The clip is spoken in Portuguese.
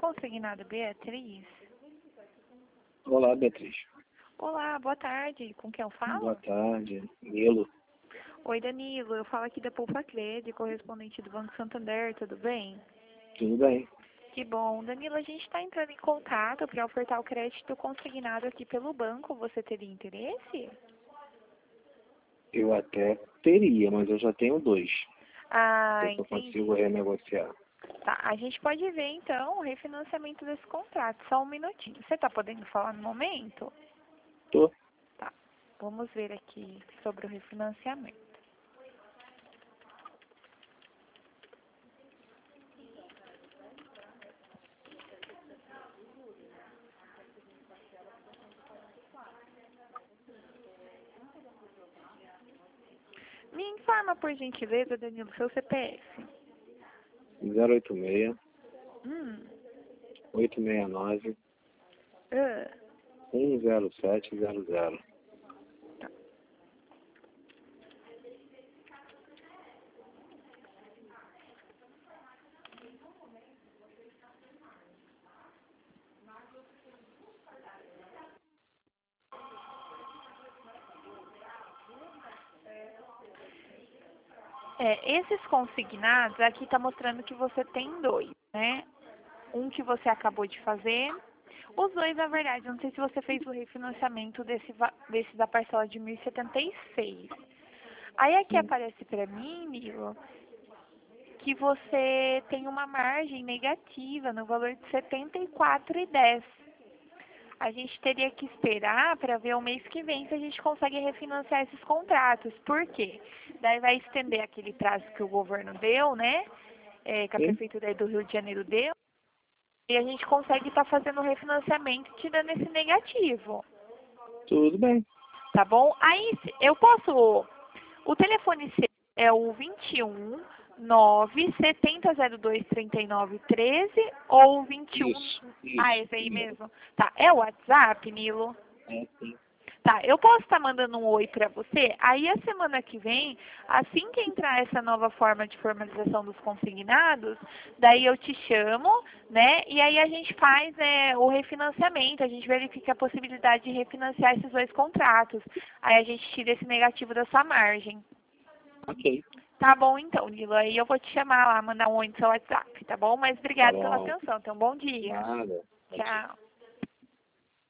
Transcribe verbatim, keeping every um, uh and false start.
consignado Beatriz? Olá, Beatriz. Olá, boa tarde. Com quem eu falo? Boa tarde, Nilo. Oi, Danilo. Eu falo aqui da Poupa Crede, correspondente do Banco Santander, tudo bem? Tudo bem? Que bom. Danilo, a gente está entrando em contato para ofertar o crédito consignado aqui pelo banco. Você teria interesse? Eu até teria, mas eu já tenho dois. Ah, Então eu entendi. consigo renegociar. Tá, a gente pode ver então o refinanciamento desse contrato. Só um minutinho. Você está podendo falar no momento? Tô. Tá. Vamos ver aqui sobre o refinanciamento. Me informa, por gentileza, Danilo, seu C P F. zero oito seis, Hum. oito seis nove, Ah. um zero sete zero zero. Tá. É, esses consignados, aqui está mostrando que você tem dois, né? Um que você acabou de fazer. Os dois, na verdade, não sei se você fez o refinanciamento desse, va- desse da parcela de mil e setenta e seis. Aí aqui Sim. aparece para mim, Milo, que você tem uma margem negativa no valor de setenta e quatro reais e dez centavos. A gente teria que esperar para ver o mês que vem se a gente consegue refinanciar esses contratos. Por quê? Daí vai estender aquele prazo que o governo deu, né? É, que a Sim. Prefeitura do Rio de Janeiro deu. E a gente consegue estar fazendo o refinanciamento e tirando esse negativo. Tudo bem. Tá bom? Aí se- eu posso... O telefone seu é o vinte e um, nove, setenta zero dois, trinta e nove, treze ou vinte e um... Isso. Ah, Isso. esse aí Isso. mesmo. Tá, é o WhatsApp, Nilo? É sim. Tá, eu posso estar mandando um oi pra você, aí a semana que vem, assim que entrar essa nova forma de formalização dos consignados, daí eu te chamo, né, e aí a gente faz é, o refinanciamento, a gente verifica a possibilidade de refinanciar esses dois contratos, aí a gente tira esse negativo da sua margem. Ok. Tá bom então, Lilo, aí eu vou te chamar lá, mandar um oi no seu WhatsApp, tá bom? Mas Tá obrigada pela bom. atenção, então bom dia. Nada. Bom dia. Tchau.